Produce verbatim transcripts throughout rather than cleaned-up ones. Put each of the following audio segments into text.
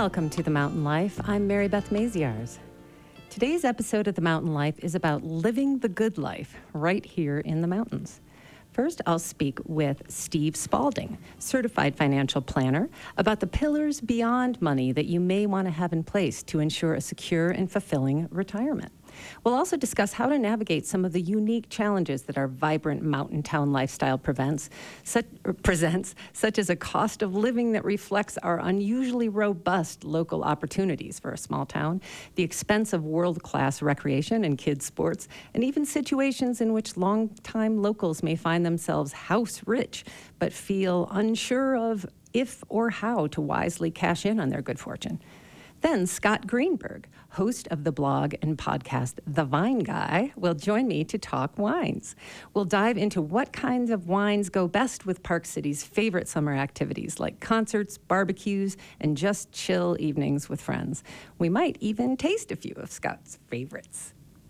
Welcome to The Mountain Life. I'm Mary Beth Maziarz. Today's episode of The Mountain Life is about living the good life right here in the mountains. First, I'll speak with Steve Spalding, certified financial planner, about the pillars beyond money that you may want to have in place to ensure a secure and fulfilling retirement. We'll also discuss how to navigate some of the unique challenges that our vibrant mountain town lifestyle prevents, such, presents, such as a cost of living that reflects our unusually robust local opportunities for a small town, the expense of world-class recreation and kids' sports, and even situations in which longtime locals may find themselves house-rich but feel unsure of if or how to wisely cash in on their good fortune. Then Scott Greenberg, host of the blog and podcast The Vine Guy, will join me to talk wines. We'll dive into what kinds of wines go best with Park City's favorite summer activities like concerts, barbecues, and just chill evenings with friends. We might even taste a few of Scott's favorites.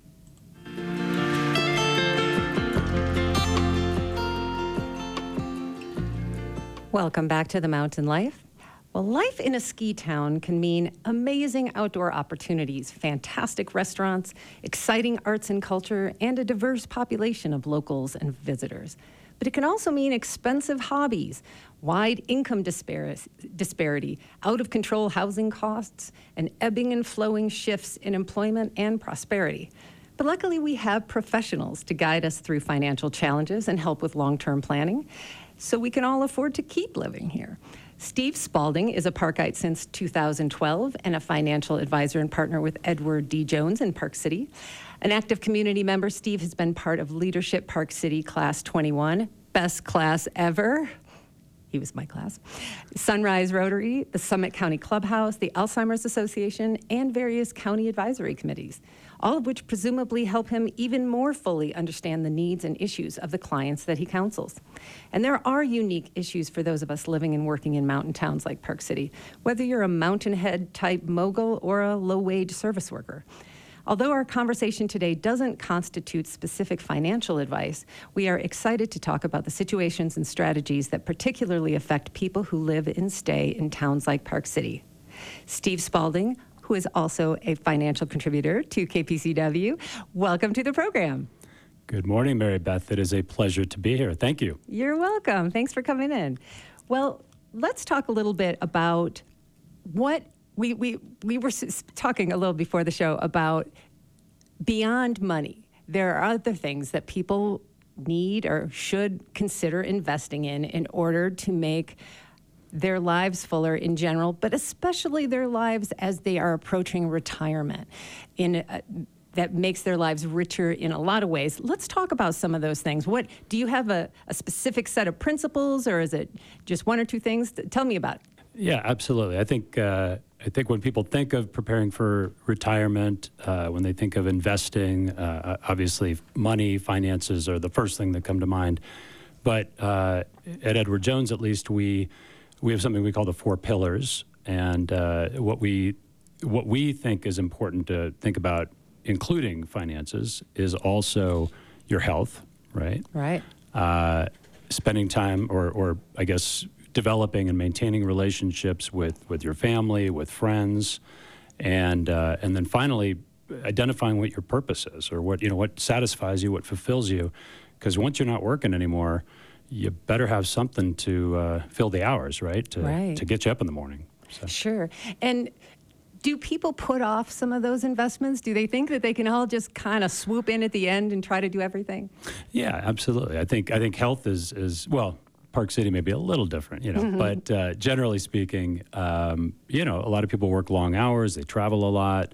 Welcome back to The Mountain Life. Well, life in a ski town can mean amazing outdoor opportunities, fantastic restaurants, exciting arts and culture, and a diverse population of locals and visitors. But it can also mean expensive hobbies, wide income dispar- disparity, out-of-control housing costs, and ebbing and flowing shifts in employment and prosperity. But luckily, we have professionals to guide us through financial challenges and help with long-term planning, so we can all afford to keep living here. Steve Spalding is a Parkite since two thousand twelve and a financial advisor and partner with Edward D. Jones in Park City. An active community member, Steve has been part of Leadership Park City Class twenty-one, best class ever. He was my class. Sunrise Rotary, the Summit County Clubhouse, the Alzheimer's Association, and various county advisory committees, all of which presumably help him even more fully understand the needs and issues of the clients that he counsels. And there are unique issues for those of us living and working in mountain towns like Park City, whether you're a mountainhead type mogul or a low-wage service worker. Although our conversation today doesn't constitute specific financial advice, we are excited to talk about the situations and strategies that particularly affect people who live and stay in towns like Park City. Steve Spalding, who is also a financial contributor to K P C W, welcome to the program. Good morning, Mary Beth. It is a pleasure to be here. Thank you. You're welcome. Thanks for coming in. Well, let's talk a little bit about what We we we were talking a little before the show about beyond money. There are other things that people need or should consider investing in in order to make their lives fuller in general, but especially their lives as they are approaching retirement. In a, that makes their lives richer in a lot of ways. Let's talk about some of those things. What do you have a, a specific set of principles, or is it just one or two things? Tell me about it. Yeah, absolutely. I think uh, I think when people think of preparing for retirement, uh, when they think of investing, uh, obviously money, finances are the first thing that come to mind. But uh, at Edward Jones, at least, we we have something we call the four pillars, and uh, what we what we think is important to think about, including finances, is also your health, right? Right. Uh, spending time, or or I guess. developing and maintaining relationships with, with your family, with friends, and uh, and then finally identifying what your purpose is, or what you know what satisfies you, what fulfills you. Because once you're not working anymore, you better have something to uh, fill the hours, right? To right. to get you up in the morning. So. Sure. And do people put off some of those investments? Do they think that they can all just kind of swoop in at the end and try to do everything? Yeah, absolutely. I think I think health is is well. Park City may be a little different, you know, mm-hmm. but uh, generally speaking, um, you know, a lot of people work long hours, they travel a lot,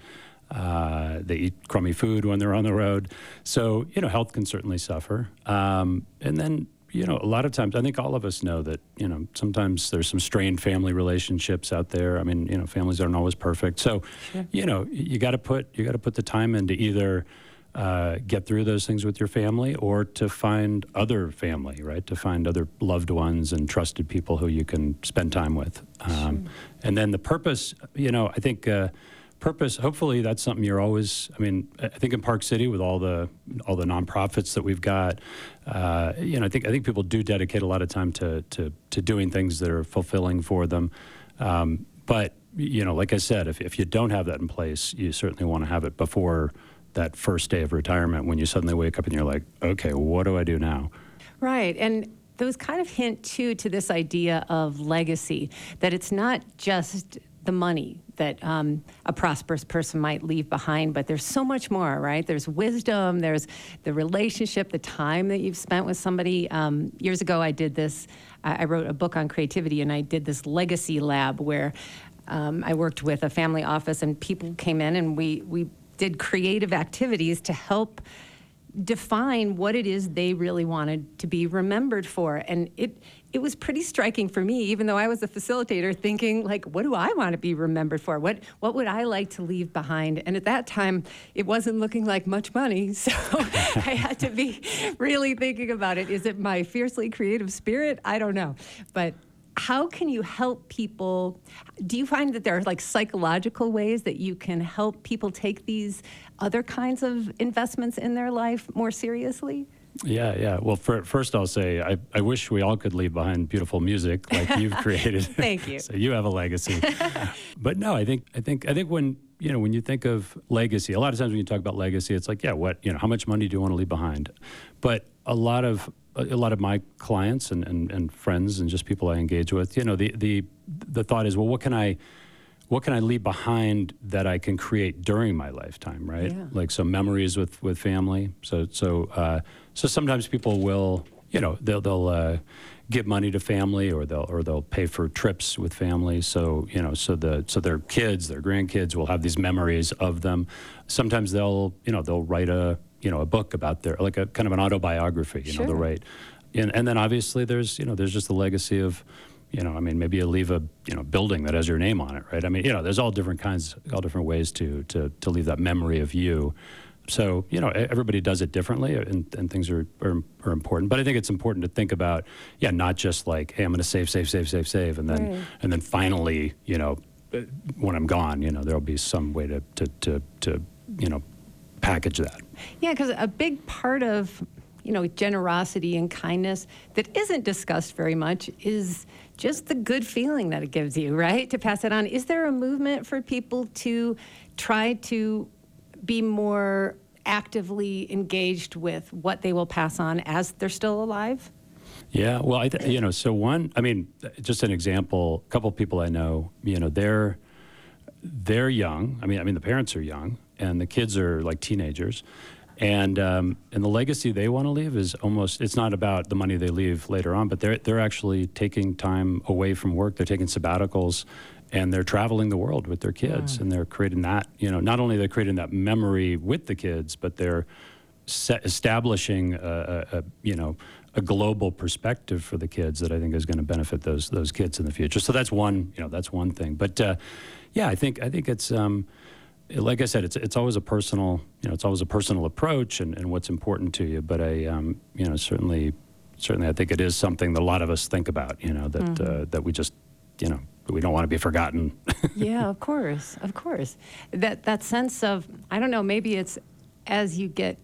uh, they eat crummy food when they're on the road. So, you know, health can certainly suffer. Um, and then, you know, a lot of times, I think all of us know that, you know, sometimes there's some strained family relationships out there. I mean, you know, families aren't always perfect. So, sure. you know, you got to put, you got to put the time into either Uh, get through those things with your family, or to find other family, right? To find other loved ones and trusted people who you can spend time with. Um, sure. And then the purpose, you know, I think uh, purpose, hopefully that's something you're always, I mean, I think in Park City with all the all the nonprofits that we've got, uh, you know, I think I think people do dedicate a lot of time to to, to doing things that are fulfilling for them. Um, but you know, like I said, if, if you don't have that in place, you certainly want to have it before that first day of retirement when you suddenly wake up and you're like, okay, what do I do now? Right. And those kind of hint, too, to this idea of legacy, that it's not just the money that um, a prosperous person might leave behind, but there's so much more, right? There's wisdom, there's the relationship, the time that you've spent with somebody. Um, years ago, I did this, I I wrote a book on creativity, and I did this legacy lab where um, I worked with a family office, and people came in, and we, we did creative activities to help define what it is they really wanted to be remembered for. And it it was pretty striking for me, even though I was a facilitator, thinking, like, what do I want to be remembered for? What what would I like to leave behind? And at that time, it wasn't looking like much money. So I had to be really thinking about it. Is it my fiercely creative spirit? I don't know. But how can you help people? Do you find that there are like psychological ways that you can help people take these other kinds of investments in their life more seriously? Yeah, yeah. Well, for, first I'll say I, I wish we all could leave behind beautiful music like you've created. Thank you. So you have a legacy. But no, I think I think I think when you know when you think of legacy, a lot of times when you talk about legacy, it's like, yeah, what you know, how much money do you want to leave behind? But a lot of a lot of my clients and, and, and friends and just people I engage with, you know, the the the thought is, well, what can I what can I leave behind that I can create during my lifetime, right? Yeah. Like some memories with, with family. So so uh, so sometimes people will, you know, they'll they'll uh, give money to family, or they'll or they'll pay for trips with family. So you know, so the so their kids, their grandkids will have these memories of them. Sometimes they'll you know they'll write a you know a book about their, like a kind of an autobiography. You Sure. know, they'll write, and and then obviously there's you know there's just the legacy of. You know, I mean, maybe you leave a you know building that has your name on it, right? I mean, you know, there's all different kinds, all different ways to to to leave that memory of you. So you know, e- everybody does it differently, and, and things are, are are important. But I think it's important to think about, yeah, not just like, hey, I'm going to save, save, save, save, save, and then Right. and then finally, you know, uh, when I'm gone, you know, there'll be some way to to to, to you know package that. Yeah, because a big part of, you know, generosity and kindness that isn't discussed very much is just the good feeling that it gives you, right? To pass it on. Is there a movement for people to try to be more actively engaged with what they will pass on as they're still alive? Yeah, well, I th- you know, so one, I mean, just an example. A couple of people I know, you know, they're they're young. I mean, I mean, the parents are young, and the kids are like teenagers. And um, and the legacy they want to leave is almost, it's not about the money they leave later on, but they're they're actually taking time away from work. They're taking sabbaticals, and they're traveling the world with their kids, and they're creating that, you know, not only they're creating that memory with the kids, but they're set, establishing a, a, a you know a global perspective for the kids that I think is going to benefit those those kids in the future. So that's one, you know, that's one thing. But uh, yeah, I think I think it's. Um, Like I said, it's it's always a personal, you know, it's always a personal approach and, and what's important to you. But I, um, you know, certainly, certainly, I think it is something that a lot of us think about. You know, that Mm-hmm. uh, that we just, you know, we don't want to be forgotten. Yeah, of course, of course. That that sense of, I don't know, maybe it's as you get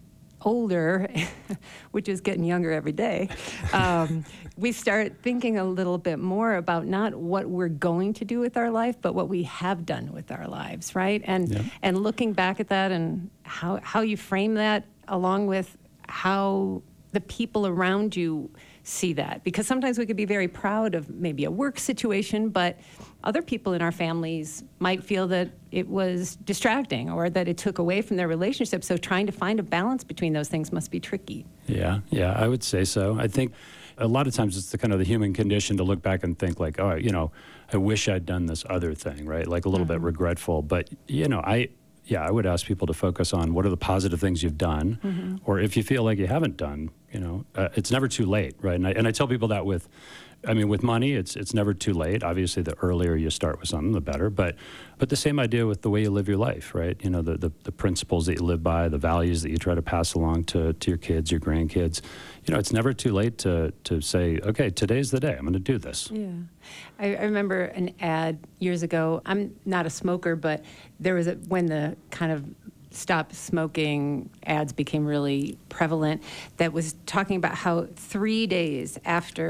older, which is getting younger every day, um, we start thinking a little bit more about not what we're going to do with our life, but what we have done with our lives, right? And Yeah. and looking back at that and how how you frame that, along with how the people around you see that. Because sometimes we could be very proud of maybe a work situation, but other people in our families might feel that it was distracting or that it took away from their relationship. So trying to find a balance between those things must be tricky. Yeah, yeah, I would say so. I think a lot of times it's the kind of the human condition to look back and think like, oh, you know, I wish I'd done this other thing, right? Like a little bit regretful. But, you know, I, yeah, I would ask people to focus on what are the positive things you've done, or if you feel like you haven't done, you know, uh, it's never too late, right? And I, and I tell people that with, I mean, with money, it's it's never too late. Obviously, the earlier you start with something, the better. But but the same idea with the way you live your life, right? You know, the, the, the principles that you live by, the values that you try to pass along to, to your kids, your grandkids. You know, it's never too late to to say, okay, today's the day. I'm going to do this. Yeah. I, I remember an ad years ago. I'm not a smoker, but there was a, when the kind of stop smoking ads became really prevalent, that was talking about how three days after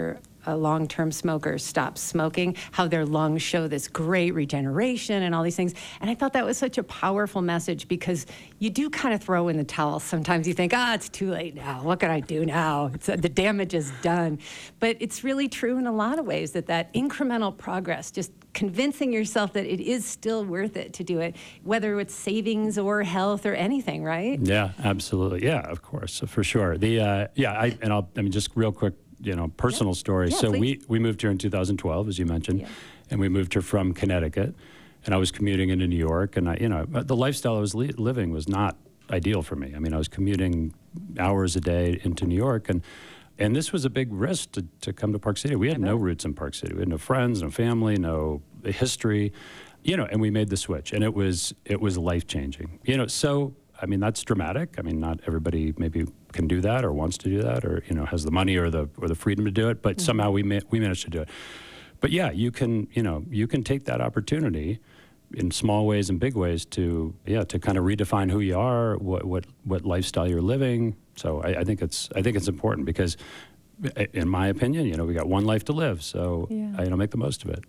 a long-term smoker stops smoking, how their lungs show this great regeneration and all these things. And I thought that was such a powerful message because you do kind of throw in the towel. Sometimes you think, ah, it's too late now. What can I do now? It's, uh, the damage is done. But it's really true in a lot of ways that that incremental progress, just convincing yourself that it is still worth it to do it, whether it's savings or health or anything, right? Yeah, absolutely. Yeah, of course, for sure. The uh, yeah, I and I'll I mean just real quick, you know, personal story. Yeah, so please. we we moved here in two thousand twelve, as you mentioned, Yeah. and we moved here from Connecticut, and I was commuting into New York, and I, you know, the lifestyle I was li- living was not ideal for me. I mean, I was commuting hours a day into New York, and and this was a big risk to, to come to Park City. We had no roots in Park City. We had no friends, no family, no history, you know, and we made the switch, and it was it was life changing. You know, so I mean that's dramatic. I mean, not everybody maybe can do that or wants to do that or you know has the money or the or the freedom to do it, but mm-hmm. somehow we ma- we managed to do it. But yeah, you can you know you can take that opportunity in small ways and big ways to yeah to kind of redefine who you are, what what what lifestyle you're living. So I, I think it's I think it's important because, in my opinion, you know, we got one life to live, so Yeah. I, you know, make the most of it.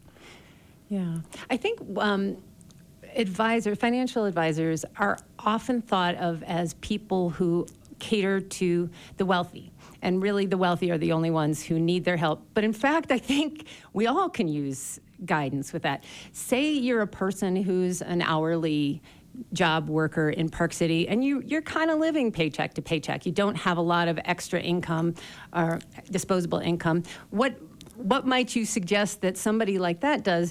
Yeah, I think um, advisor, financial advisors are often thought of as people who cater to the wealthy. And really, the wealthy are the only ones who need their help. But in fact, I think we all can use guidance with that. Say you're a person who's an hourly job worker in Park City, and you, you're kind of living paycheck to paycheck. You don't have a lot of extra income or disposable income. What what might you suggest that somebody like that does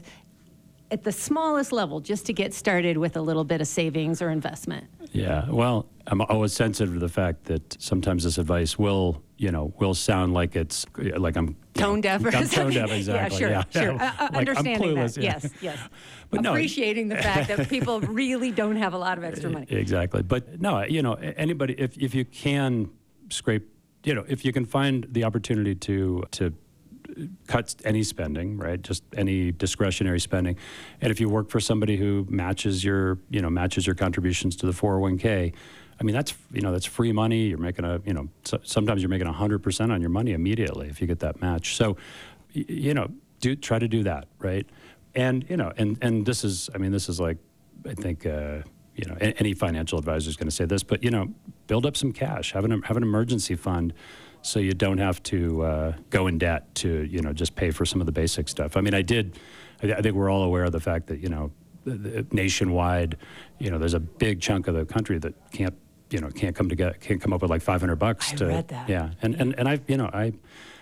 at the smallest level just to get started with a little bit of savings or investment? Yeah, well, I'm always sensitive to the fact that sometimes this advice will, you know, will sound like it's like I'm tone deaf. I'm tone deaf, exactly. Yeah, sure, yeah. sure. Yeah. Uh, Like, understanding I'm clueless, that, yeah. yes, yes. But Appreciating no, the fact that people really don't have a lot of extra money. Exactly, but no, you know, anybody, if if you can scrape, you know, if you can find the opportunity to to cut any spending, right? Just any discretionary spending. And if you work for somebody who matches your, you know, matches your contributions to the four oh one k, I mean, that's, you know, that's free money. You're making a, you know, so, sometimes you're making one hundred percent on your money immediately if you get that match. So, y- you know, do try to do that, right? And, you know, and, and this is, I mean, this is like, I think, uh, you know, a- any financial advisor is going to say this, but, you know, build up some cash, have an, have an emergency fund so you don't have to uh, go in debt to, you know, just pay for some of the basic stuff. I mean, I did, I, th- I think we're all aware of the fact that, you know, the, the nationwide, you know, there's a big chunk of the country that can't, you know, can't come together, can't come up with like five hundred bucks I to, read that. yeah. And, and, and I, you know, I,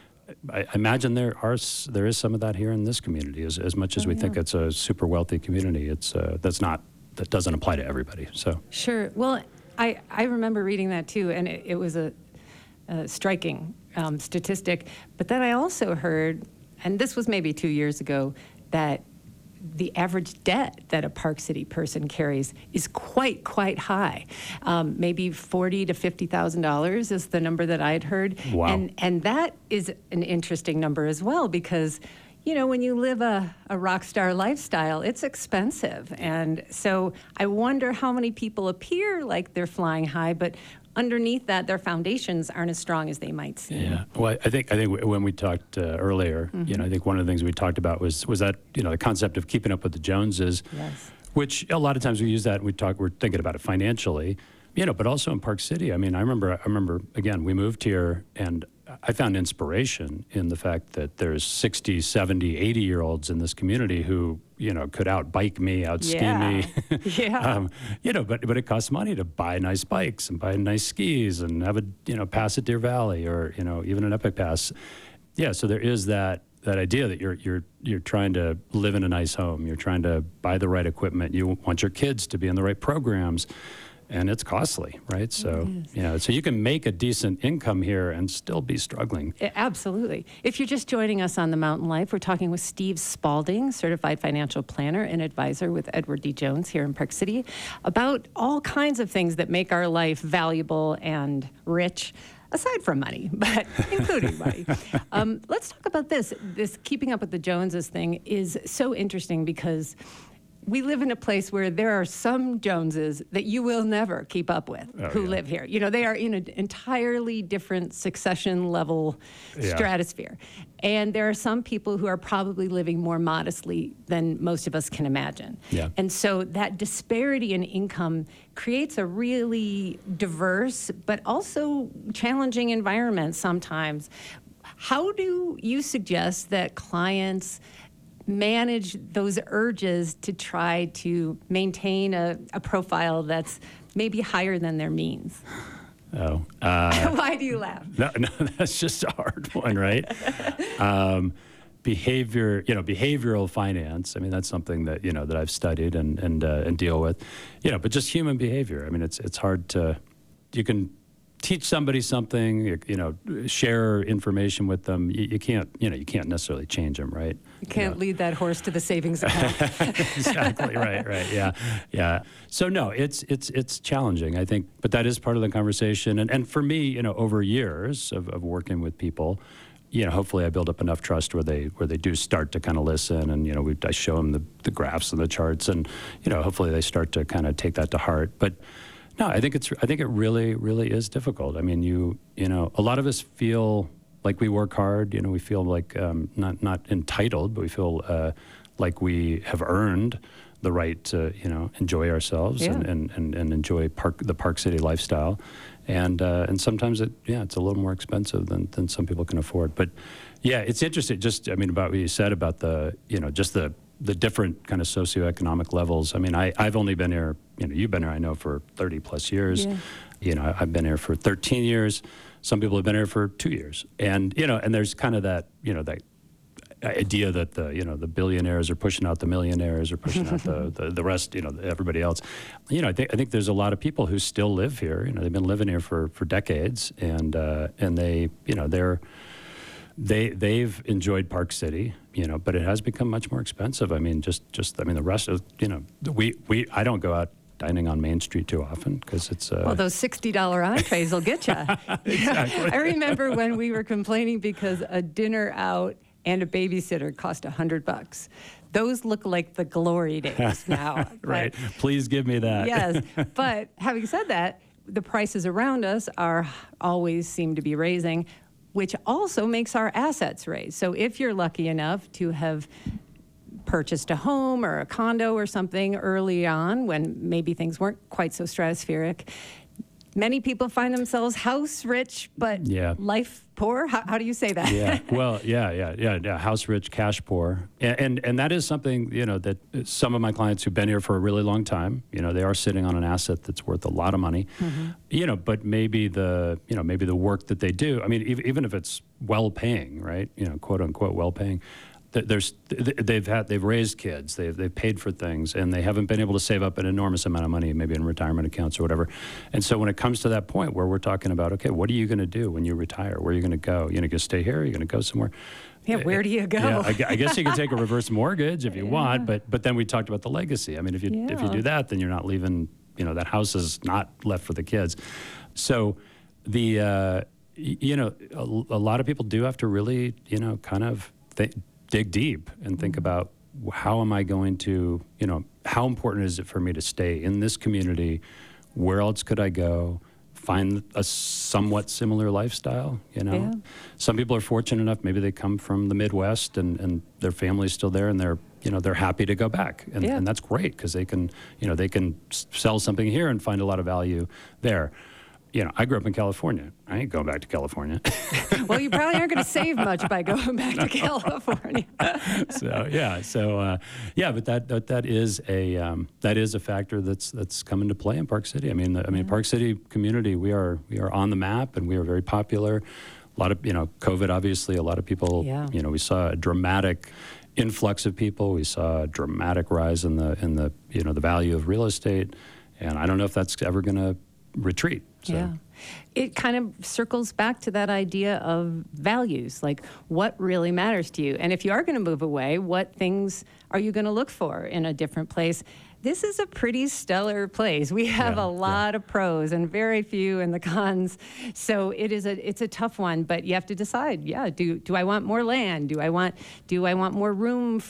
I imagine there are, s- there is some of that here in this community as, as much as Oh, we yeah. think it's a super wealthy community. It's, uh, that's not, that doesn't apply to everybody, so. Sure. Well, I, I remember reading that too, and it, it was a, a striking um, statistic. But then I also heard, and this was maybe two years ago, that the average debt that a Park City person carries is quite, quite high. Um, maybe forty to fifty thousand dollars is the number that I had heard. Wow. And and that is an interesting number as well because, you know, when you live a, a rock star lifestyle, it's expensive. And so I wonder how many people appear like they're flying high, but underneath that, their foundations aren't as strong as they might seem. Yeah. Well, I think I think w- when we talked uh, earlier, Mm-hmm. you know, I think one of the things we talked about was was that you know the concept of keeping up with the Joneses, Yes. which a lot of times we use that and we talk. We're thinking about it financially, you know, but also in Park City. I mean, I remember I remember again we moved here and I found inspiration in the fact that there's sixty, seventy, eighty year olds in this community who, you know, could out bike me, out ski Yeah. me. Yeah. um, you know, but but it costs money to buy nice bikes and buy nice skis and have a, you know, pass at Deer Valley or, you know, even an Epic Pass. Yeah, so there is that that idea that you're you're you're trying to live in a nice home. You're trying to buy the right equipment. You want your kids to be in the right programs. And it's costly, right? So, you know, so you can make a decent income here and still be struggling. I- Absolutely. If you're just joining us on The Mountain Life, we're talking with Steve Spalding, certified financial planner and advisor with Edward D. Jones here in Park City, about all kinds of things that make our life valuable and rich, aside from money, but including money. Um, let's talk about this. This keeping up with the Joneses thing is so interesting because we live in a place where there are some Joneses that you will never keep up with Oh, who yeah. live here. You know, they are in an entirely different succession level Yeah. stratosphere. And there are some people who are probably living more modestly than most of us can imagine. Yeah. And so that disparity in income creates a really diverse but also challenging environment sometimes. How do you suggest that clients manage those urges to try to maintain a, a profile that's maybe higher than their means? Oh, uh, Why do you laugh? no, no, that's just a hard one, right? um, behavior, you know, behavioral finance. I mean, that's something that you know that I've studied and and uh, and deal with, you know. But just human behavior. I mean, it's it's hard to, you can teach somebody something, you, you know, share information with them. You, you can't, you know, you can't necessarily change them, right? You can't know. lead that horse to the savings account. Exactly right, right, yeah, yeah. So no, it's it's it's challenging, I think, but that is part of the conversation. And and for me, you know, over years of, of working with people, you know, hopefully I build up enough trust where they where they do start to kind of listen, and you know, we, I show them the the graphs and the charts, and you know, hopefully they start to kind of take that to heart. But no, I think it's I think it really really is difficult. I mean, you you know, a lot of us feel like we work hard. You know, we feel like um, not not entitled, but we feel uh, like we have earned the right to you know enjoy ourselves Yeah. and, and, and, and enjoy park the Park City lifestyle. And uh, and sometimes it yeah it's a little more expensive than, than some people can afford. But yeah, it's interesting. Just I mean about what you said about the you know just the the different kind of socioeconomic levels. I mean I I've only been here you know you've been here I know for thirty plus years. Yeah. You know I've been here for thirteen years. Some people have been here for two years. And you know and there's kind of that you know that idea that the you know the billionaires are pushing out the millionaires or pushing out the, the the rest you know everybody else. You know I think I think there's a lot of people who still live here. You know they've been living here for for decades, and uh, and they you know they're they they've enjoyed Park City. You know, but it has become much more expensive. I mean, just just I mean the rest of you know we we I don't go out dining on Main Street too often because it's uh, Well, those sixty dollar entrees will get you. Exactly. I remember when we were complaining because a dinner out and a babysitter cost a hundred bucks. Those look like the glory days now. right. But- Please give me that. yes, but having said that, the prices around us are always seem to be raising, which also makes our assets raise. So if you're lucky enough to have purchased a home or a condo or something early on when maybe things weren't quite so stratospheric, many people find themselves house rich, but Yeah. life poor. How, how do you say that? Yeah, well, yeah, yeah, yeah, yeah. House rich, cash poor, and, and and that is something you know that some of my clients who've been here for a really long time, you know, they are sitting on an asset that's worth a lot of money, Mm-hmm. you know, but maybe the you know maybe the work that they do. I mean, even, even if it's well paying, right? You know, quote unquote well paying. There's they've had they've raised kids, they've they've paid for things, and they haven't been able to save up an enormous amount of money, maybe in retirement accounts or whatever. And so when it comes to that point where we're talking about, okay, what are you going to do when you retire? Where are you going to go? You're going to stay here? You're going to go somewhere? Yeah, where do you go? Yeah, I, gu- I guess you can take a reverse mortgage if you want, but but then we talked about the legacy. I mean, if you if you Yeah. do that, then you're not leaving. You know, that house is not left for the kids. So the uh, y- you know a, a lot of people do have to really you know kind of th- dig deep and think about how am I going to you know how important is it for me to stay in this community? Where else could I go? Find a somewhat similar lifestyle, you know. Yeah. Some people are fortunate enough, maybe they come from the Midwest and, and their family's still there and they're, you know, they're happy to go back. And, Yeah. and that's great because they can, you know, they can s- sell something here and find a lot of value there. You know, I grew up in California. I ain't going back to California. Well, you probably aren't going to save much by going back to California. so yeah, so uh, yeah, but that, that that is a um, that is a factor that's that's come into play in Park City. I mean, the, I mean, Park City community, we are we are on the map and we are very popular. A lot of you know, COVID obviously, a lot of people. Yeah. You know, we saw a dramatic influx of people. We saw a dramatic rise in the in the you know the value of real estate, and I don't know if that's ever going to retreat. So. Yeah. It kind of circles back to that idea of values, like what really matters to you. And if you are going to move away, what things are you going to look for in a different place? This is a pretty stellar place. We have Yeah, a lot of pros and very few in the cons. So it is a it's a tough one, but you have to decide, yeah, do do I want more land? Do I want do I want more room for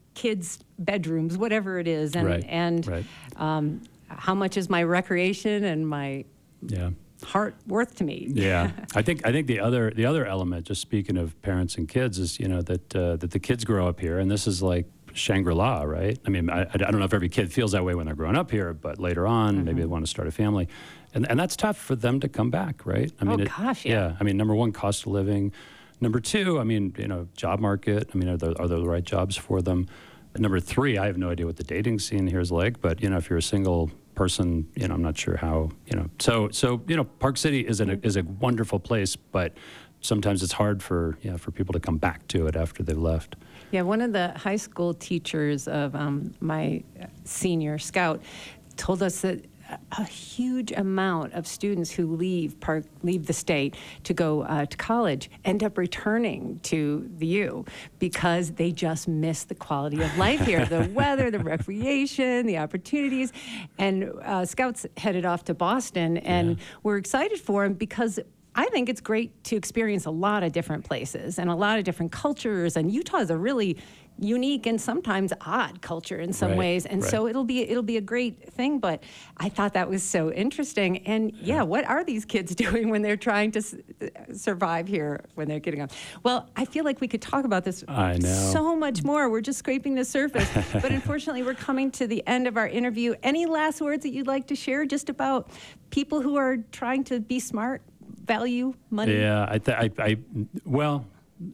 kids' bedrooms, whatever it is, and Right, and right. Um, how much is my recreation and my Yeah. heart worth to me? Yeah, I think I think the other the other element, just speaking of parents and kids, is you know that uh, that the kids grow up here, and this is like Shangri-La, right? I mean, I, I don't know if every kid feels that way when they're growing up here, but later on, mm-hmm. maybe they want to start a family, and and that's tough for them to come back, right? I mean, oh it, gosh, yeah. yeah. I mean, number one, cost of living. Number two, I mean, you know, job market. I mean, are there are there the right jobs for them? Number three, I have no idea what the dating scene here is like, but you know, if you're a single person, you know, I'm not sure how, you know. So, so you know, Park City is a is a wonderful place, but sometimes it's hard for yeah for people to come back to it after they've left. Yeah, one of the high school teachers of um, my senior scout told us that a huge amount of students who leave park leave the state to go uh, to college end up returning to the U because they just miss the quality of life here, the weather, the recreation, the opportunities. And uh, Scouts headed off to Boston, and Yeah. we're excited for them because I think it's great to experience a lot of different places and a lot of different cultures. And Utah is a really unique and sometimes odd culture in some Right, ways, and right. so it'll be it'll be a great thing. But I thought that was so interesting. And yeah, yeah what are these kids doing when they're trying to s- survive here when they're getting on? Well, I feel like we could talk about this I know. so much more. We're just scraping the surface. But unfortunately, we're coming to the end of our interview. Any last words that you'd like to share just about people who are trying to be smart, value money? Yeah, I, th- I, I, well,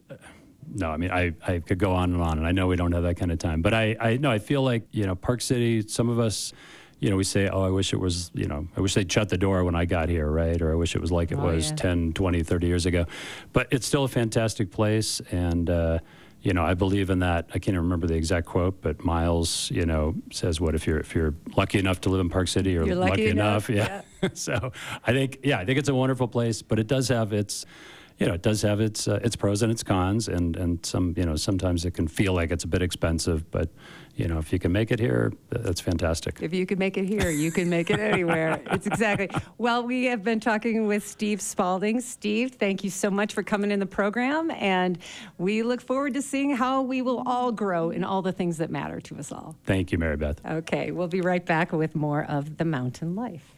no, I mean, I, I could go on and on, and I know we don't have that kind of time, but I, I no, I feel like, you know, Park City, some of us, you know, we say, oh, I wish it was, you know, I wish they'd shut the door when I got here, right? Or I wish it was like it Oh, was yeah. ten, twenty, thirty years ago. But it's still a fantastic place, and, uh, you know, I believe in that. I can't even remember the exact quote, but Miles, you know, says, what if you're if you're lucky enough to live in Park City, you're, You're lucky enough, Yeah. So I think, yeah, I think it's a wonderful place, but it does have its, you know, it does have its uh, its pros and its cons, and and some, you know, sometimes it can feel like it's a bit expensive, but you know, if you can make it here, that's fantastic. If you can make it here, you can make it anywhere. It's exactly. Well, we have been talking with Steve Spalding. Steve, thank you so much for coming in the program, and we look forward to seeing how we will all grow in all the things that matter to us all. Thank you, Mary Beth. Okay, we'll be right back with more of The Mountain Life.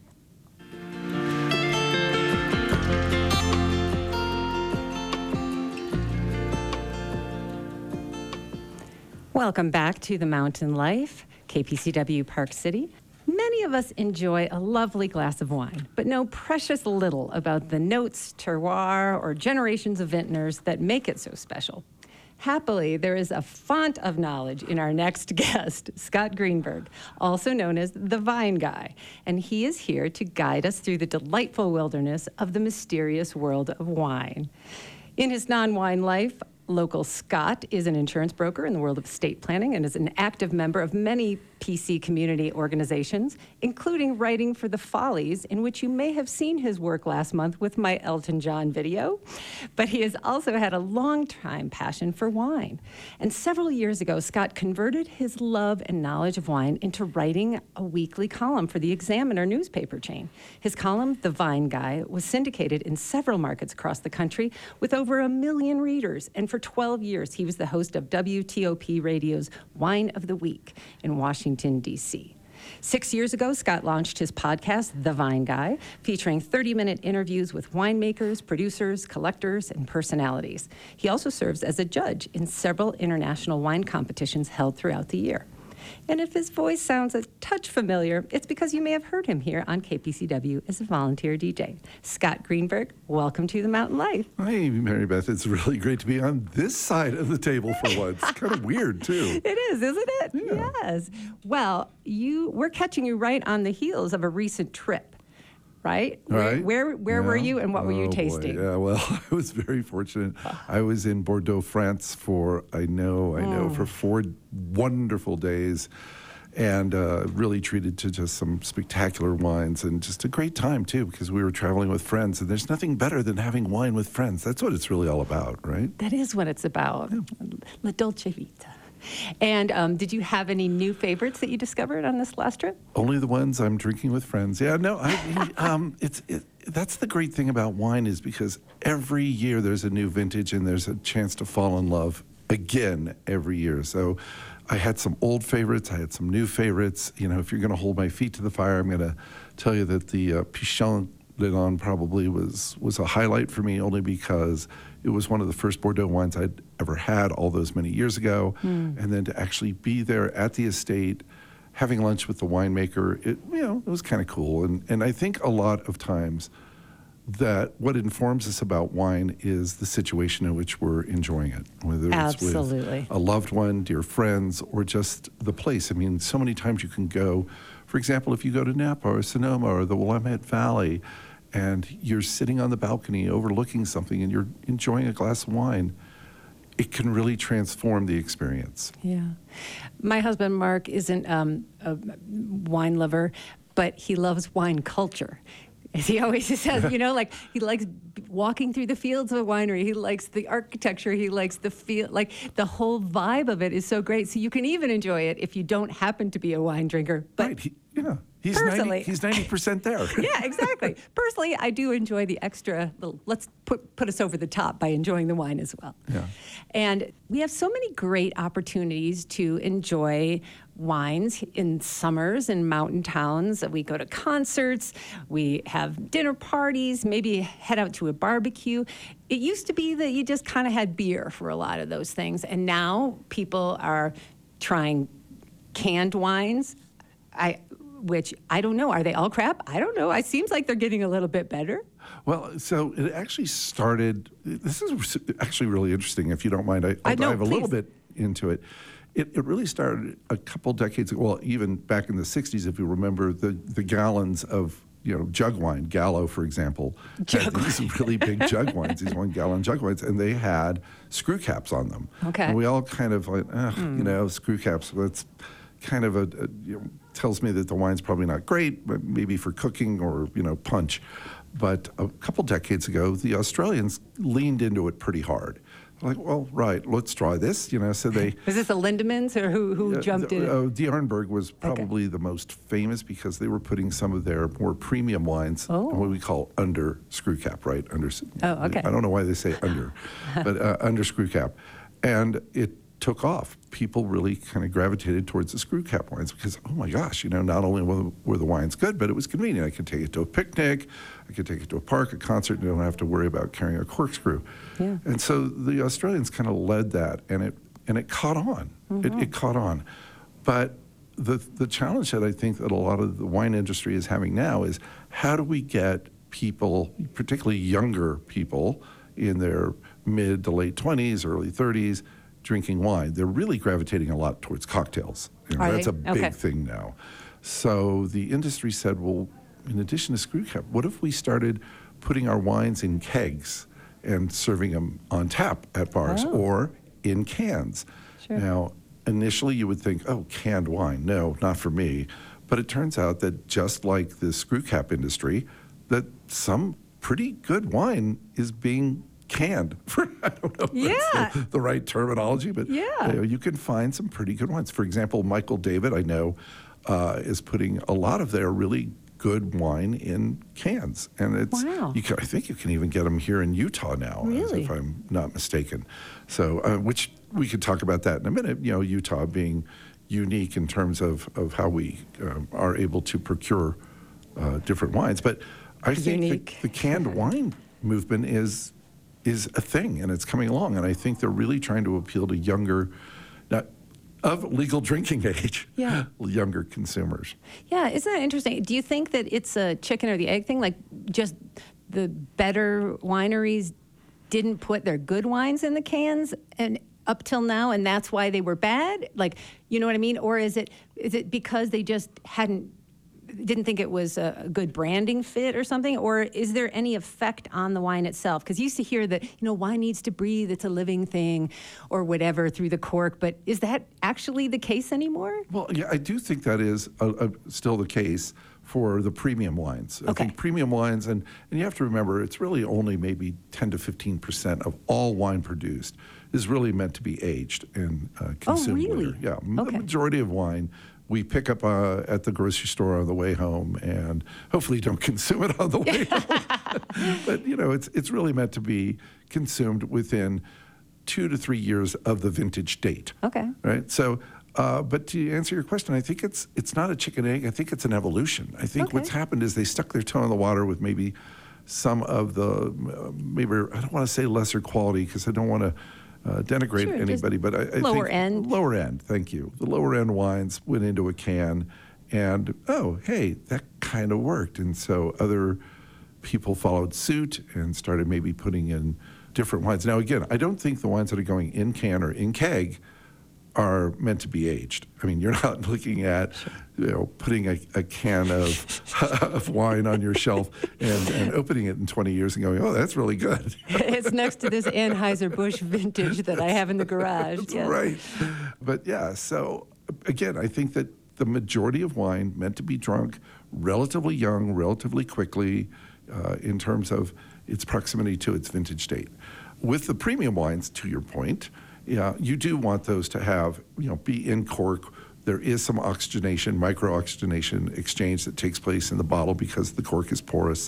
Welcome back to The Mountain Life, K P C W Park City. Many of us enjoy a lovely glass of wine, but know precious little about the notes, terroir, or generations of vintners that make it so special. Happily, there is a font of knowledge in our next guest, Scott Greenberg, also known as the Vine Guy, and he is here to guide us through the delightful wilderness of the mysterious world of wine. In his non-wine life, Local Scott is an insurance broker in the world of estate planning and is an active member of many P C community organizations, including writing for The Follies, in which you may have seen his work last month with my Elton John video. But he has also had a long-time passion for wine. And several years ago, Scott converted his love and knowledge of wine into writing a weekly column for the Examiner newspaper chain. His column, The Vine Guy, was syndicated in several markets across the country with over a million readers. And for twelve years, he was the host of W T O P Radio's Wine of the Week in Washington, D C Six years ago, Scott launched his podcast, The Vine Guy, featuring thirty-minute interviews with winemakers, producers, collectors, and personalities. He also serves as a judge in several international wine competitions held throughout the year. And if his voice sounds a touch familiar, it's because you may have heard him here on K P C W as a volunteer D J. Scott Greenberg, welcome to The Mountain Life. Hi, Mary Beth. It's really great to be on this side of the table for once. Kind of weird, too. It is, isn't it? Yeah. Yes. Well, you we're catching you right on the heels of a recent trip, right? Right. Where where, where were Yeah. you and what were you Oh, boy. tasting? Yeah, well, I was very fortunate. I was in Bordeaux, France for, I know, I know, for four wonderful days. And uh, really treated to just some spectacular wines and just a great time, too, because we were traveling with friends. And there's nothing better than having wine with friends. That's what it's really all about, right? That is what it's about. La Dolce Vita. And um, did you have any new favorites that you discovered on this last trip? Only the ones I'm drinking with friends. Yeah, no, I, um, it's it, that's the great thing about wine is because every year there's a new vintage and there's a chance to fall in love again every year. So I had some old favorites. I had some new favorites. You know, if you're going to hold my feet to the fire, I'm going to tell you that the uh, Pichon Léon probably was was a highlight for me, only because it was one of the first Bordeaux wines I'd ever had all those many years ago. Mm. And then to actually be there at the estate, having lunch with the winemaker, it, you know, it was kind of cool. And, and I think a lot of times that what informs us about wine is the situation in which we're enjoying it, whether it's Absolutely. with a loved one, dear friends, or just the place. I mean, so many times you can go, for example, if you go to Napa or Sonoma or the Willamette Valley, and you're sitting on the balcony overlooking something and you're enjoying a glass of wine, it can really transform the experience. Yeah. My husband, Mark, isn't um, a wine lover, but he loves wine culture. As he always says, you know, like he likes walking through the fields of a winery. He likes the architecture. He likes the feel, like the whole vibe of it is so great. So you can even enjoy it if you don't happen to be a wine drinker. But right. He, yeah. He's personally, ninety, he's ninety percent there. Yeah, exactly. Personally, I do enjoy the extra little, let's put, put us over the top by enjoying the wine as well. Yeah. And we have so many great opportunities to enjoy wines in summers in mountain towns. We go to concerts, we have dinner parties, maybe head out to a barbecue. It used to be that you just kind of had beer for a lot of those things. And now people are trying canned wines. I... Which I don't know. Are they all crap? I don't know. It seems like they're getting a little bit better. Well, so it actually started. This is actually really interesting. If you don't mind, I, I'll I know, dive a please. little bit into it. It, it really started a couple decades ago. Well, even back in the sixties, if you remember the, the gallons of you know jug wine, Gallo, for example, jug had these wine. really big jug wines, these one gallon jug wines, and they had screw caps on them. Okay. And we all kind of like, mm. you know, screw caps. That's kind of a, a you know, tells me that the wine's probably not great, but maybe for cooking or, you know, punch. But a couple decades ago, the Australians leaned into it pretty hard. Like, well, right, let's try this, you know, so they... Was this the Lindemans or who, who uh, jumped the, in? Uh, D'Arenberg was probably Okay. the most famous because they were putting some of their more premium wines Oh. in what we call under screw cap, right? Under. Oh, okay. I don't know why they say under, but uh, under screw cap. And it took off. People really kind of gravitated towards the screw cap wines because, oh my gosh, you know, not only were, were the wines good, but it was convenient. I could take it to a picnic, I could take it to a park, a concert, and you don't have to worry about carrying a corkscrew. Yeah. And so the Australians kind of led that, and it and it caught on. Mm-hmm. It, it caught on. But the the challenge that I think that a lot of the wine industry is having now is how do we get people, particularly younger people in their mid to late twenties, early thirties, drinking wine. They're really gravitating a lot towards cocktails. You know, Are that's they? a big Okay. thing now. So the industry said, well, in addition to screw cap, what if we started putting our wines in kegs and serving them on tap at bars Oh. or in cans? Sure. Now, initially you would think, oh, canned wine. No, not for me. But it turns out that just like the screw cap industry, that some pretty good wine is being canned. For, I don't know if Yeah. that's the, the right terminology, but Yeah. you know, you can find some pretty good wines. For example, Michael David, I know, uh, is putting a lot of their really good wine in cans, and it's. Wow. You can, I think you can even get them here in Utah now, as Really? if I'm not mistaken. So, uh, which we could talk about that in a minute. You know, Utah being unique in terms of of how we um, are able to procure uh, different wines, but I think Unique. the, the canned wine movement is is a thing, and it's coming along. And I think they're really trying to appeal to younger, not of legal drinking age, Yeah. younger consumers. Yeah, isn't that interesting? Do you think that it's a chicken or the egg thing? Like, just the better wineries didn't put their good wines in the cans and up till now, and that's why they were bad? Like, you know what I mean? Or is it is it because they just hadn't didn't think it was a good branding fit or something? Or is there any effect on the wine itself? Because you used to hear that, you know, wine needs to breathe, it's a living thing, or whatever through the cork. But is that actually the case anymore? Well, yeah, I do think that is a, a, still the case for the premium wines. I Okay. think premium wines, and, and you have to remember, it's really only maybe ten to fifteen percent of all wine produced is really meant to be aged and uh, consumed really? later. Yeah, m- Okay. the majority of wine we pick up uh, at the grocery store on the way home, and hopefully don't consume it on the way home. But, you know, it's it's really meant to be consumed within two to three years of the vintage date. Okay. Right? So Uh, but to answer your question, I think it's it's not a chicken egg. I think it's an evolution. I think Okay. what's happened is they stuck their toe in the water with maybe some of the, uh, maybe, I don't want to say lesser quality because I don't want to uh, denigrate Sure, just anybody, but I, I lower think end. lower end, thank you. The lower end wines went into a can and, oh, hey, that kind of worked. And so other people followed suit and started maybe putting in different wines. Now, again, I don't think the wines that are going in can or in keg are meant to be aged. I mean, you're not looking at, you know, putting a, a can of, of wine on your shelf and, and opening it in twenty years and going, oh, that's really good. It's next to this Anheuser-Busch vintage that I have in the garage. That's yes. right. But yeah, so again, I think that the majority of wine meant to be drunk relatively young, relatively quickly, uh, in terms of its proximity to its vintage date. With the premium wines, to your point, yeah, you do want those to have, you know, be in cork. There is some oxygenation, micro-oxygenation exchange that takes place in the bottle because the cork is porous.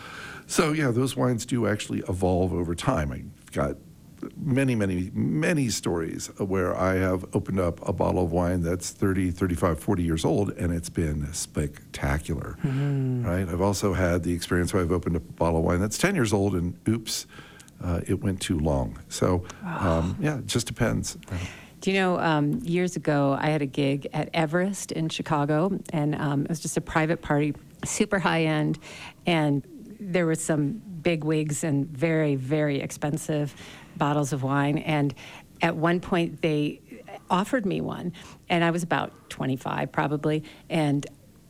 So yeah, those wines do actually evolve over time. I've got many, many, many stories where I have opened up a bottle of wine that's thirty, thirty-five, forty years old, and it's been spectacular, mm. right? I've also had the experience where I've opened up a bottle of wine that's ten years old, and oops, uh, it went too long. So, um, yeah, it just depends. Do you know, um, years ago, I had a gig at Everest in Chicago, and um, it was just a private party, super high end, and there were some big wigs and very, very expensive bottles of wine. And at one point, they offered me one, and I was about twenty-five probably, and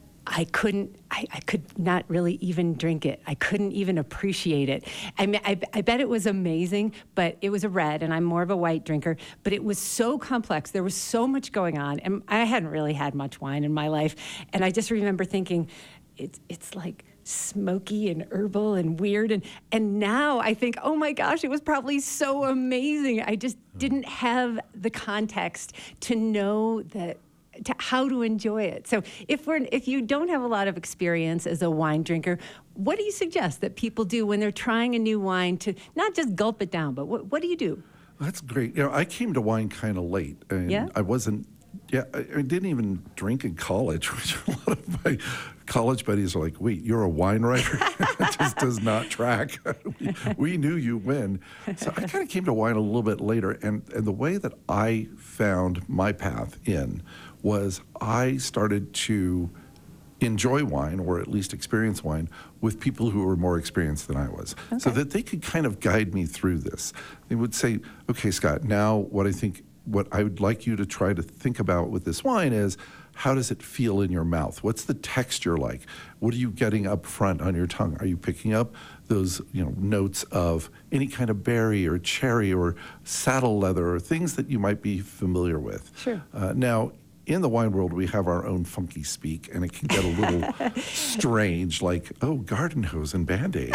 I couldn't, I, I could not really even drink it. I couldn't even appreciate it. I mean, I, I bet it was amazing, but it was a red, and I'm more of a white drinker, but it was so complex. There was so much going on, and I hadn't really had much wine in my life. And I just remember thinking, it's it's like smoky and herbal and weird. And, and now I think, oh my gosh, it was probably so amazing. I just didn't have the context to know that, to how to enjoy it. So if we're if you don't have a lot of experience as a wine drinker, what do you suggest that people do when they're trying a new wine to not just gulp it down, but what, what do you do? That's great. You know, I came to wine kind of late, and Yeah? I wasn't. Yeah, I, I didn't even drink in college, which a lot of my college buddies are like, wait, you're a wine writer? That just does not track. we, we knew you win. So I kind of came to wine a little bit later, and, and the way that I found my path in was I started to enjoy wine, or at least experience wine, with people who were more experienced than I was, okay. so that they could kind of guide me through this. They would say, okay, Scott, now what I think what I would like you to try to think about with this wine is, how does it feel in your mouth? What's the texture like? What are you getting up front on your tongue? Are you picking up those, you know, notes of any kind of berry or cherry or saddle leather or things that you might be familiar with? Sure. Uh, now, in the wine world, we have our own funky speak, and it can get a little strange, like, oh, garden hose and Band-Aid.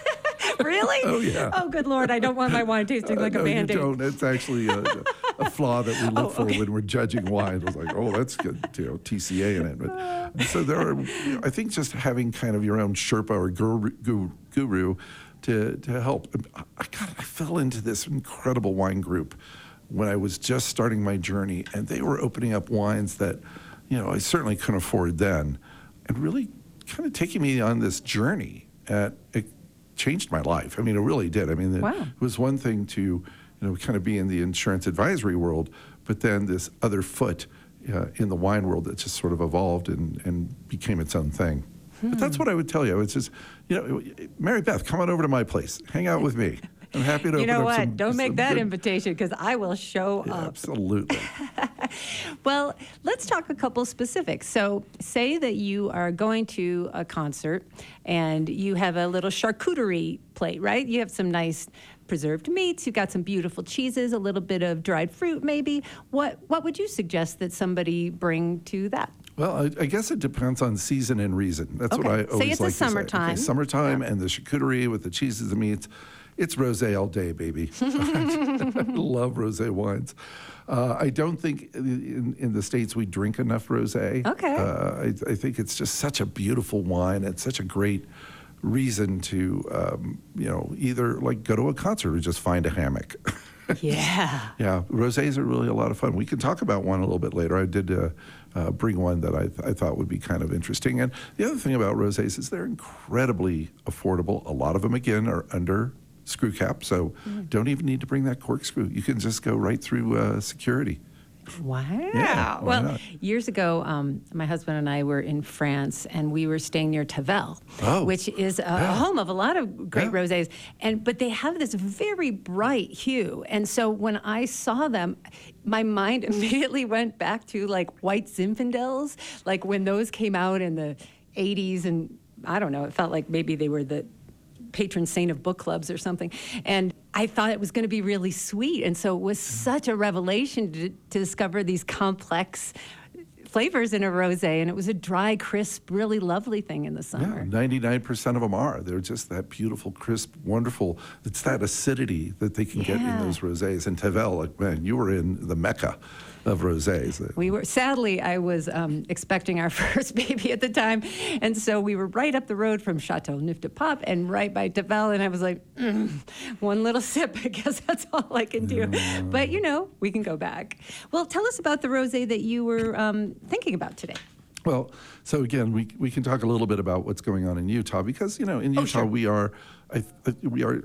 Really? Oh, yeah. Oh, good Lord, I don't want my wine tasting like uh, a no, Band-Aid. you don't. It's actually a, a flaw that we look Oh, okay. for when we're judging wine. It's like, oh, that's good, you know, T C A in it. But so there are, you know, I think just having kind of your own Sherpa or guru, guru, guru to, to help. I, God, I fell into this incredible wine group when I was just starting my journey, and they were opening up wines that, you know, I certainly couldn't afford then, and really kind of taking me on this journey. At, it changed my life. I mean, it really did. I mean, it Wow. was one thing to, you know, kind of be in the insurance advisory world, but then this other foot uh, in the wine world that just sort of evolved and, and became its own thing. Hmm. But that's what I would tell you. It's just, you know, Mary Beth, come on over to my place. Hang out with me. I'm happy to You open know up what? some, Don't make some that good- invitation, because I will show Yeah, up. absolutely. Well, let's talk a couple specifics. So say that you are going to a concert and you have a little charcuterie plate, right? You have some nice preserved meats, you've got some beautiful cheeses, a little bit of dried fruit maybe. What what would you suggest that somebody bring to that? Well, I, I guess it depends on season and reason. That's what Okay. I Say always it's a like to say. summertime. Okay, summertime Yeah. and the charcuterie with the cheeses and meats. It's rosé all day, baby. I love rosé wines. Uh, I don't think in, in the States we drink enough rosé. Okay. Uh, I, I think it's just such a beautiful wine. It's such a great reason to, um, you know, either like go to a concert or just find a hammock. Yeah. Yeah, rosés are really a lot of fun. We can talk about one a little bit later. I did uh, uh, bring one that I, th- I thought would be kind of interesting. And the other thing about rosés is they're incredibly affordable. A lot of them, again, are under screw cap, so Mm. don't even need to bring that corkscrew. You can just go right through uh, security. Wow. Yeah, why well, not? years ago, um, my husband and I were in France, and we were staying near Tavel, Oh, which is a, yeah. a home of a lot of great Yeah. rosés. And but they have this very bright hue, and so when I saw them, my mind immediately went back to like white Zinfandels, like when those came out in the eighties, and I don't know, it felt like maybe they were the patron saint of book clubs or something. And I thought it was going to be really sweet. And so it was such a revelation to, to discover these complex flavors in a rosé. And it was a dry, crisp, really lovely thing in the Yeah, summer. ninety-nine percent of them are. They're just that beautiful, crisp, wonderful. It's that acidity that they can get in Yeah. those rosés. And Tavel, like, man, you were in the mecca of rosés. We were, sadly, I was um, expecting our first baby at the time. And so we were right up the road from Chateau Neuf de Pape and right by Tavel. And I was like, mm, one little sip, I guess that's all I can do. But, you know, we can go back. Well, tell us about the rosé that you were um, thinking about today. Well, so again, we we can talk a little bit about what's going on in Utah because you know in Utah Oh, sure. we are I, th- we are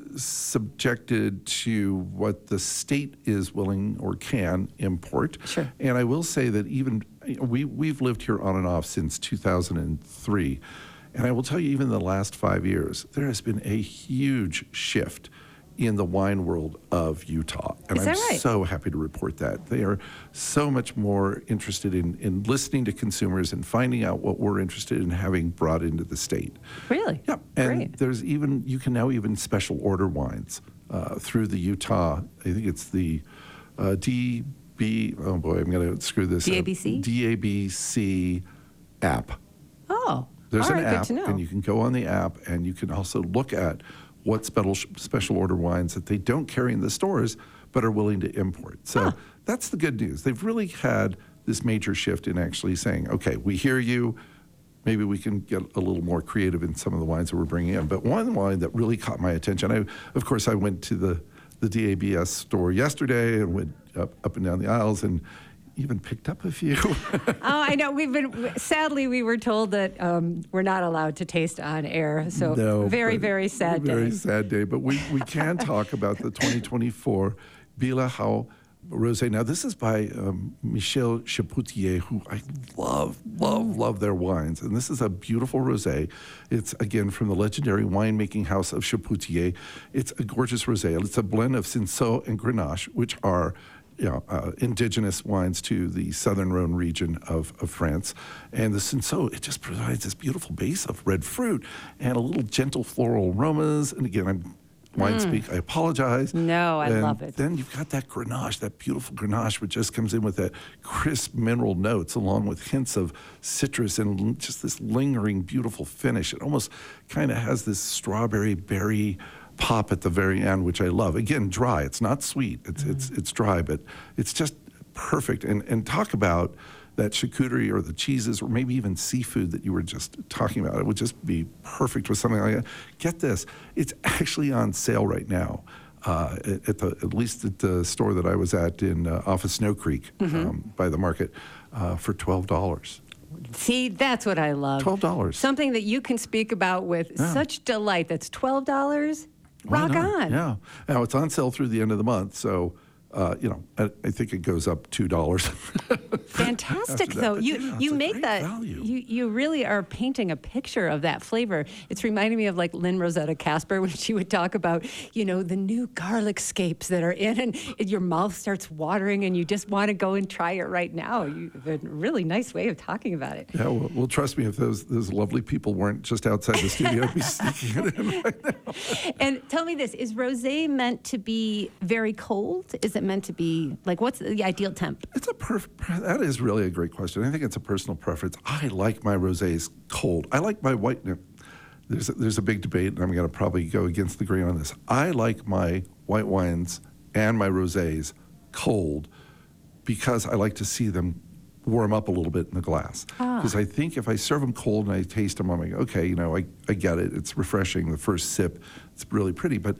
subjected to what the state is willing or can import. Sure. And I will say that even we we've lived here on and off since two thousand three, and I will tell you even in the last five years there has been a huge shift in the wine world of Utah. And Is I'm that right? so happy to report that. They are so much more interested in, in listening to consumers and finding out what we're interested in having brought into the state. Really? Yeah, and Great. there's even, you can now even special order wines uh, through the Utah, I think it's the uh, D B, oh boy, I'm going to screw this D A up. B C? D A B C app. Oh, There's all an right, app, good to know. and you can go on the app, and you can also look at what special special order wines that they don't carry in the stores, but are willing to import. So Huh. that's the good news. They've really had this major shift in actually saying, okay, we hear you. Maybe we can get a little more creative in some of the wines that we're bringing in. But one wine that really caught my attention, I, of course, I went to the, the D A B S store yesterday and went up, up and down the aisles and even picked up a few. Oh, I know. We've been sadly we were told that um, we're not allowed to taste on air. So No, very but- very sad Very day. sad day. But we, we can talk about the twenty twenty-four Bilahau Rosé. Now, this is by um, Michel Chapoutier, who I love, love, love their wines. And this is a beautiful rosé. It's, again, from the legendary winemaking house of Chapoutier. It's a gorgeous rosé. It's a blend of Cinsault and Grenache, which are you know, uh, indigenous wines to the southern Rhone region of, of France. And the Cinsault, it just provides this beautiful base of red fruit and a little gentle floral aromas. And again, I'm wine speak, I apologize. No, I And love it. Then you've got that Grenache, that beautiful Grenache, which just comes in with that crisp mineral notes along with hints of citrus and l- just this lingering beautiful finish. It almost kind of has this strawberry berry pop at the very end, which I love. Again, dry. It's not sweet. It's Mm. it's it's dry, but it's just perfect. And and talk about that charcuterie or the cheeses or maybe even seafood that you were just talking about. It would just be perfect with something like that. Get this, it's actually on sale right now. Uh, at, at the at least at the store that I was at in uh, off of Snow Creek Mm-hmm. um, by the market uh, for twelve dollars. See, that's what I love. twelve dollars. Something that you can speak about with Yeah. such delight. That's twelve dollars. Why Rock not? on. Yeah. Now it's on sale through the end of the month, so uh, you know I, I think it goes up two dollars. Fantastic, After that, though. but You yeah, it's you a make great that. value. You you really are painting a picture of that flavor. It's reminding me of like Lynn Rosetta Casper when she would talk about you know the new garlic scapes that are in, and your mouth starts watering, and you just want to go and try it right now. You have a really nice way of talking about it. Yeah, well, well, trust me, if those those lovely people weren't just outside the studio, I'd be sneaking it in right now. And tell me this: is rosé meant to be very cold? Is it meant to be like what's the ideal temp? It's a perf- that is really a great question. I think it's a personal preference. I like my rosés cold. I like my white. no, There's a, there's a big debate, and I'm going to probably go against the grain on this. I like my white wines and my rosés cold because I like to see them warm up a little bit in the glass. Because I think if I serve them cold and I taste them, I'm like, okay, you know, I, I get it. It's refreshing. The first sip, it's really pretty. But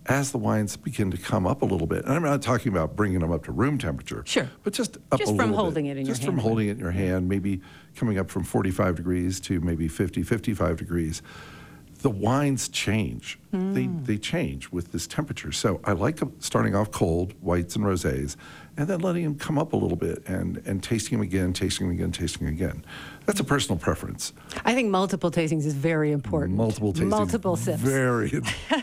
as the wines begin to come up a little bit, and I'm not talking about bringing them up to room temperature, Sure. but just up Just a from little holding bit. it in your just from hand. holding it in your hand, maybe coming up from forty-five degrees to maybe fifty, fifty-five degrees. The wines change. Mm. They they change with this temperature. So I like 'em starting off cold, whites and rosés, and then letting them come up a little bit and, and tasting them again, tasting them again, tasting them again. That's a personal preference. I think multiple tastings is very important. Multiple tastings. Multiple sips. Very.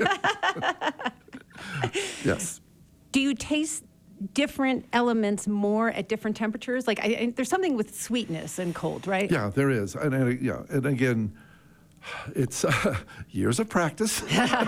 Yes. Do you taste different elements more at different temperatures? Like, I, I, there's something with sweetness and cold, right? Yeah, there is. And, and yeah, and again, it's uh, years of practice.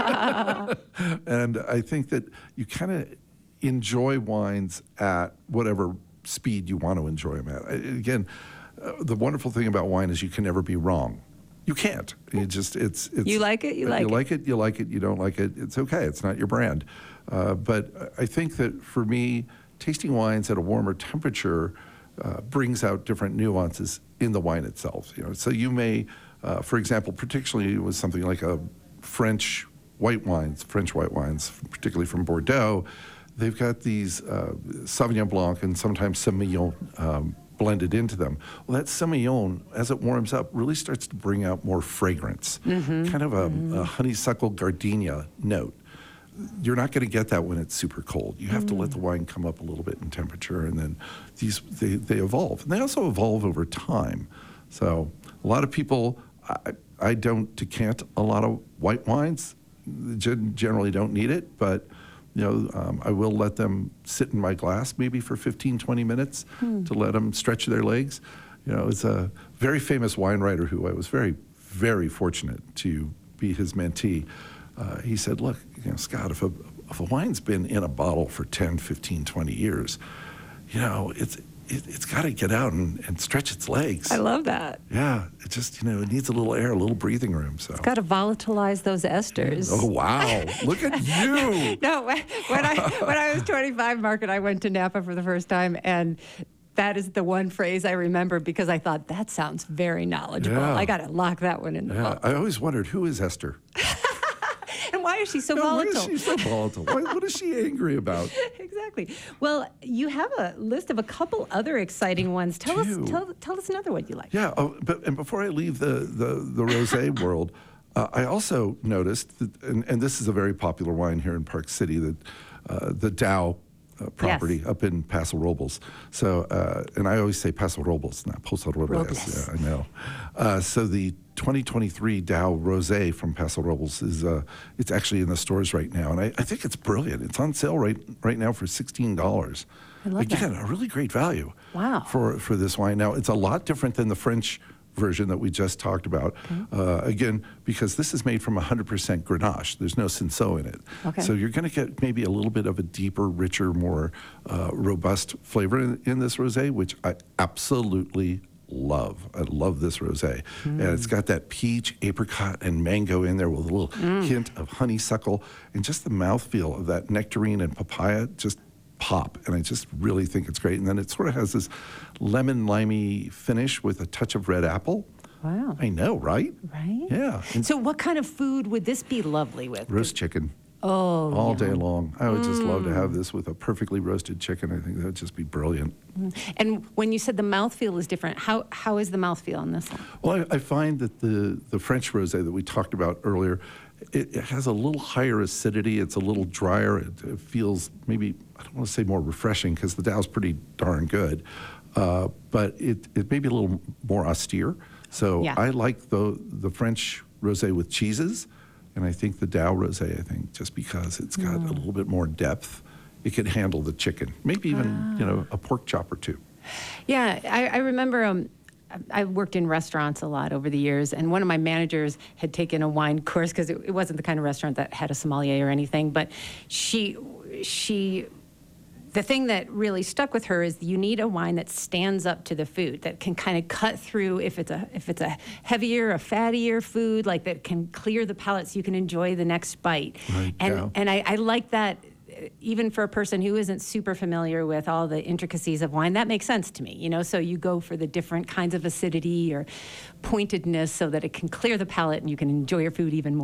And I think that you kind of enjoy wines at whatever speed you want to enjoy them at. I- Again, uh, the wonderful thing about wine is you can never be wrong. You can't. You just it's it's. You like it, you like you it. like it. You like it. You don't like it. It's okay. It's not your brand. Uh, but I think that for me, tasting wines at a warmer temperature uh, brings out different nuances in the wine itself. You know, so you may, uh, for example, particularly with something like a French white wines, French white wines, particularly from Bordeaux, they've got these uh, Sauvignon Blanc and sometimes Semillon um, blended into them. Well, that Semillon, as it warms up, really starts to bring out more fragrance, kind of a, a honeysuckle gardenia note. You're not going to get that when it's super cold. You have to let the wine come up a little bit in temperature, and then these they, they evolve. And they also evolve over time. So a lot of people, I, I don't decant a lot of white wines. Gen- generally don't need it, but you know, um, I will let them sit in my glass maybe for fifteen, twenty minutes to let them stretch their legs. You know, it's a very famous wine writer who I was very, very fortunate to be his mentee. Uh, he said, look, you know, Scott, if a, if a wine's been in a bottle for ten, fifteen, twenty years, you know, it's it, it's got to get out and, and stretch its legs. I love that. Yeah, it just, you know, it needs a little air, a little breathing room. So. Got to volatilize those esters. Oh, wow. Look at you. No, when when I when I was twenty-five, Mark and I went to Napa for the first time, and that is the one phrase I remember because I thought that sounds very knowledgeable. Yeah. I got to lock that one in the Yeah, book. I always wondered, who is Esther? And why is she so No, why volatile? is she so volatile? Why, what is she angry about? Exactly. Well, you have a list of a couple other exciting ones. Tell us, do. tell, tell us another one you like. Yeah, oh, but and before I leave the the, the rosé world, uh, I also noticed that, and, and this is a very popular wine here in Park City, that uh, the Dow uh, property Yes. up in Paso Robles. So, uh, and I always say Paso Robles, not Paso Robles. Robles. Yeah, I know. Uh, so the twenty twenty-three Dow Rosé from Paso Robles is uh, it's actually in the stores right now, and I, I think it's brilliant. It's on sale right right now for sixteen dollars. I love Again, that. a really great value. Wow. For for this wine. Now, it's a lot different than the French version that we just talked about. Uh, again, because this is made from one hundred percent Grenache. There's no Cinsault in it. Okay. So you're going to get maybe a little bit of a deeper, richer, more uh, robust flavor in, in this rosé, which I absolutely love. I love this rosé. And it's got that peach, apricot, and mango in there with a little hint of honeysuckle, and just the mouthfeel of that nectarine and papaya just pop. And I just really think it's great. And then it sort of has this lemon limey finish with a touch of red apple. Wow. I know, right? Right? Yeah. And So what kind of food would this be lovely with? roast chicken. Oh, all day yum. long. I would just love to have this with a perfectly roasted chicken. I think that would just be brilliant. And when you said the mouthfeel is different, how how is the mouthfeel on this one? Well, I, I find that the, the French rosé that we talked about earlier, it, it has a little higher acidity. It's a little drier. It, it feels maybe, I don't want to say more refreshing because the Dow's pretty darn good, uh, but it, it may be a little more austere. So Yeah. I like the, the French rosé with cheeses. And I think the Dow Rosé, I think, just because it's got a little bit more depth, it could handle the chicken. Maybe even, you know, a pork chop or two. Yeah, I, I remember um, I I worked in restaurants a lot over the years, and one of my managers had taken a wine course because it, it wasn't the kind of restaurant that had a sommelier or anything, but she she. The thing that really stuck with her is you need a wine that stands up to the food, that can kind of cut through if it's a if it's a heavier, a fattier food, like that can clear the palate so you can enjoy the next bite. Right, and yeah. and I, I like that. uh, Even for a person who isn't super familiar with all the intricacies of wine, that makes sense to me. You know, so you go for the different kinds of acidity or pointedness so that it can clear the palate and you can enjoy your food even more.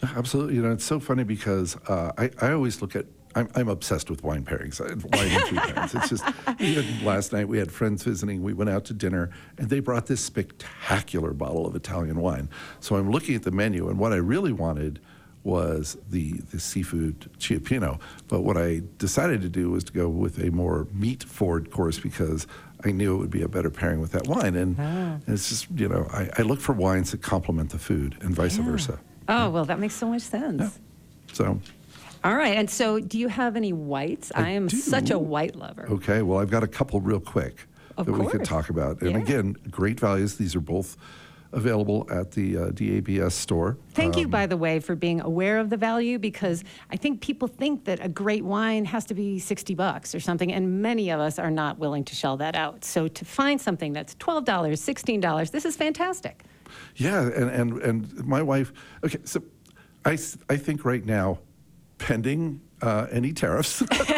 Absolutely. You know, it's so funny because uh, I, I always look at, I'm, I'm obsessed with wine pairings, uh, wine and food pairings. It's just, even last night we had friends visiting, we went out to dinner, and they brought this spectacular bottle of Italian wine. So I'm looking at the menu, and what I really wanted was the, the seafood Chiappino. But what I decided to do was to go with a more meat-forward course because I knew it would be a better pairing with that wine. And, Ah. and it's just, you know, I, I look for wines that complement the food and vice Yeah. versa. Oh, well, that makes so much sense. Yeah. So, All right. And so do you have any whites? I, I am do. such a white lover. okay, well, I've got a couple real quick Of that we could course. talk about. And Yeah. again, great values. These are both available at the uh, D A B S store. Thank you, Um, by the way, for being aware of the value because I think people think that a great wine has to be sixty bucks or something, and many of us are not willing to shell that out. So to find something that's twelve dollars, sixteen dollars, this is fantastic. Yeah, and, and, and my wife, okay, so I, s- I think right now, pending uh, any tariffs,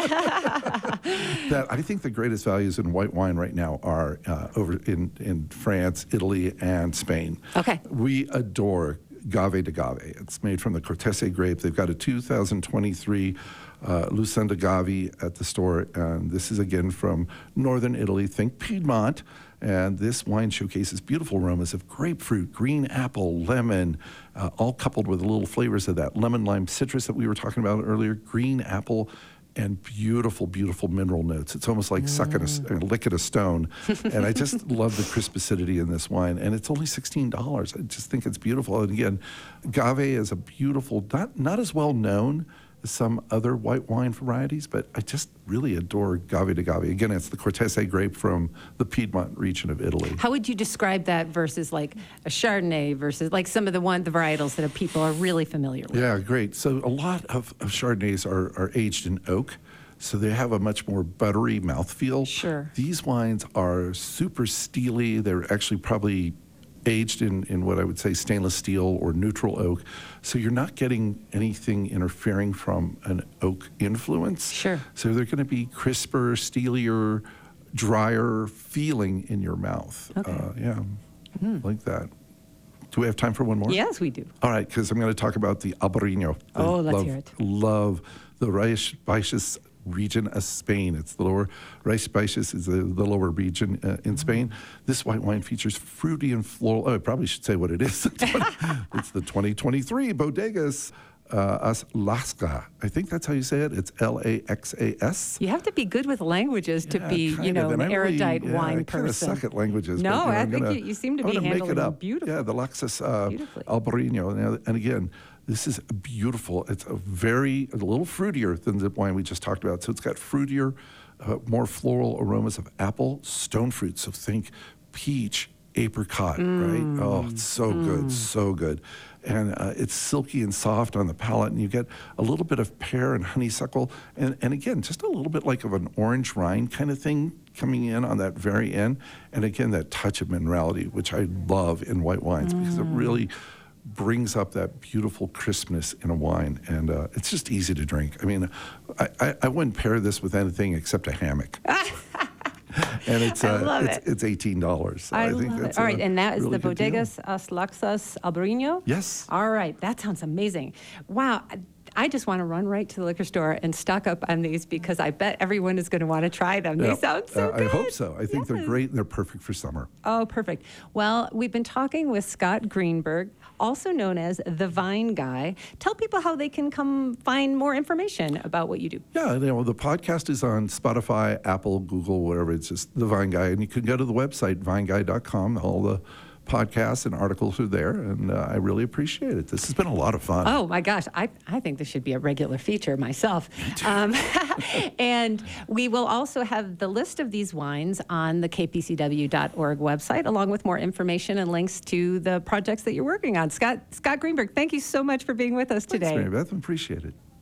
that I think the greatest values in white wine right now are uh, over in, in France, Italy, and Spain. Okay. We adore Gave de Gave. It's made from the Cortese grape. They've got a two thousand twenty-three uh, Lucenda Gave at the store, and this is again from northern Italy. Think Piedmont. And this wine showcases beautiful aromas of grapefruit, green apple, lemon, uh, all coupled with the little flavors of that lemon lime citrus that we were talking about earlier, green apple, and beautiful, beautiful mineral notes. It's almost like sucking a, s- uh, licking a stone. And I just love the crisp acidity in this wine. And it's only sixteen dollars. I just think it's beautiful. And again, Gave is a beautiful, not, not as well known as some other white wine varieties, but I just really adore Gave de Gave. Again, it's the Cortese grape from the Piedmont region of Italy. How would you describe that versus like a Chardonnay versus like some of the one the varietals that people are really familiar with? Yeah, great. So a lot of, of Chardonnays are, are aged in oak, so they have a much more buttery mouthfeel. Sure. These wines are super steely. They're actually probably aged in, in what I would say stainless steel or neutral oak. So you're not getting anything interfering from an oak influence. Sure. So they're going to be crisper, steelier, drier feeling in your mouth. Okay. Uh, yeah, like that. Do we have time for one more? Yes, we do. All right, because I'm going to talk about the Albarino. I Oh, let's love, hear it. Love the Reis Baixas region of Spain. It's the lower, Reis Baixas is the, the lower region uh, in Spain. This white wine features fruity and floral. Oh, I probably should say what it is. It's the twenty twenty-three Bodegas uh, As Lasca. I think that's how you say it. It's L A X A S. You have to be good with languages to Yeah, be, you kind know, of. an And I really- erudite yeah, wine I kind of person. suck at languages. No, but, you know, I I'm think gonna- you- you seem to I'm be gonna make handling it them up. beautifully. Yeah, the Laxus uh, Beautifully. Albarino. And, and again, this is beautiful. It's a very, a little fruitier than the wine we just talked about. So it's got fruitier, uh, more floral aromas of apple, stone fruit. So think peach, apricot, right? Oh, it's so good, so good. And uh, it's silky and soft on the palate, and you get a little bit of pear and honeysuckle, and, and again, just a little bit like of an orange rind kind of thing coming in on that very end. And again, that touch of minerality, which I love in white wines because it really brings up that beautiful crispness in a wine, and uh, it's just easy to drink. I mean, I, I, I wouldn't pair this with anything except a hammock. And it's I uh, love it's, it. it's eighteen dollars. So I, I, think love that's it. All right, a and that is really the good deal. Bodegas As Laxas Albarino? Yes. All right, that sounds amazing. Wow. I- I just want to run right to the liquor store and stock up on these because I bet everyone is going to want to try them. They Yeah, sound so uh, good. I hope so. I think they're Yes. great and they're perfect for summer. Oh, perfect. Well, we've been talking with Scott Greenberg, also known as the Vine Guy. Tell people how they can come find more information about what you do. Yeah, you know, the podcast is on Spotify, Apple, Google, whatever. It's just The Vine Guy. And you can go to the website, vine guy dot com. All the podcasts and articles are there. And uh, I really appreciate it. This has been a lot of fun. Oh my gosh, I, I think this should be a regular feature myself. Um, and we will also have the list of these wines on the k p c w dot org website, along with more information and links to the projects that you're working on. Scott, Scott Greenberg, thank you so much for being with us Thanks, today. Mary Beth. Appreciate it.